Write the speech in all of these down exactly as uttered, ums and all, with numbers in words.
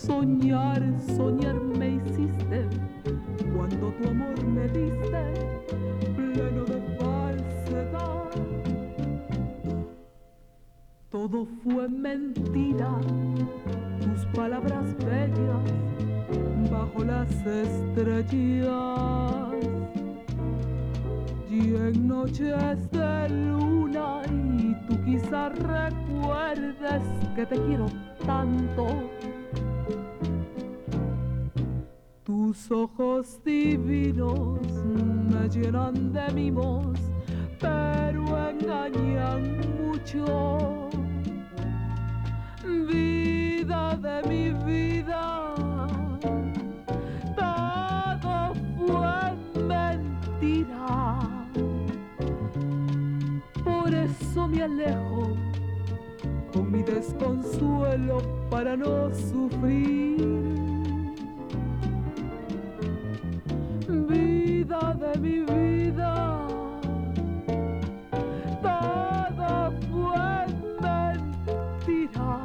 Soñar, soñar me hiciste cuando tu amor me diste, pleno de falsedad. Todo fue mentira, tus palabras bellas bajo las estrellas. Y en noches de luna y tú quizás recuerdes que te quiero tanto. Tus ojos divinos me llenan de mimos, pero engañan mucho. Vida de mi vida, todo fue mentira. Por eso me alejo con mi desconsuelo para no sufrir. Vida de mi vida, todo fue mentira.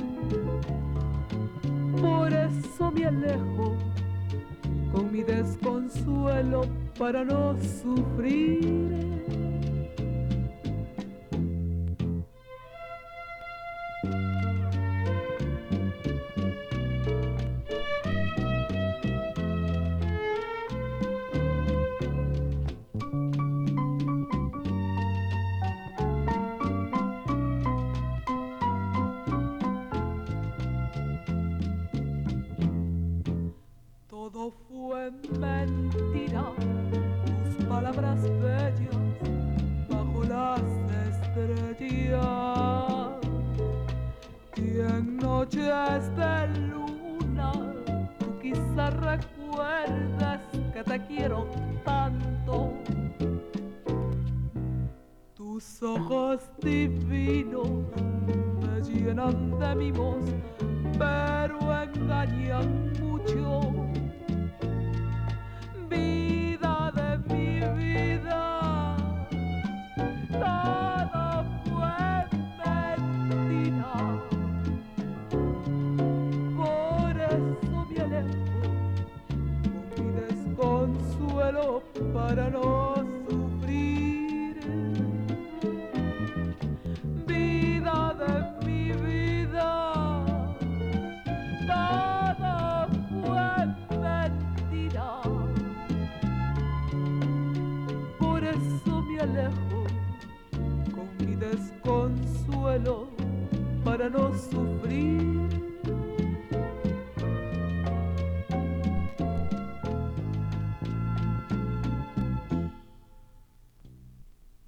Por eso me alejo con mi desconsuelo para no sufrir. Todo fue mentira, tus palabras bellas bajo las estrellas. Y en noches de luna, tú quizás recuerdas que te quiero tanto. Tus ojos divinos me llenan de mimos, pero engañan mucho. Vida de mi vida, todo fue mentira. Por eso me alejo con mi desconsuelo para no sufrir. Vida de mi vida, todo fue mentira. Por eso me alejo con mi desconsuelo para no sufrir.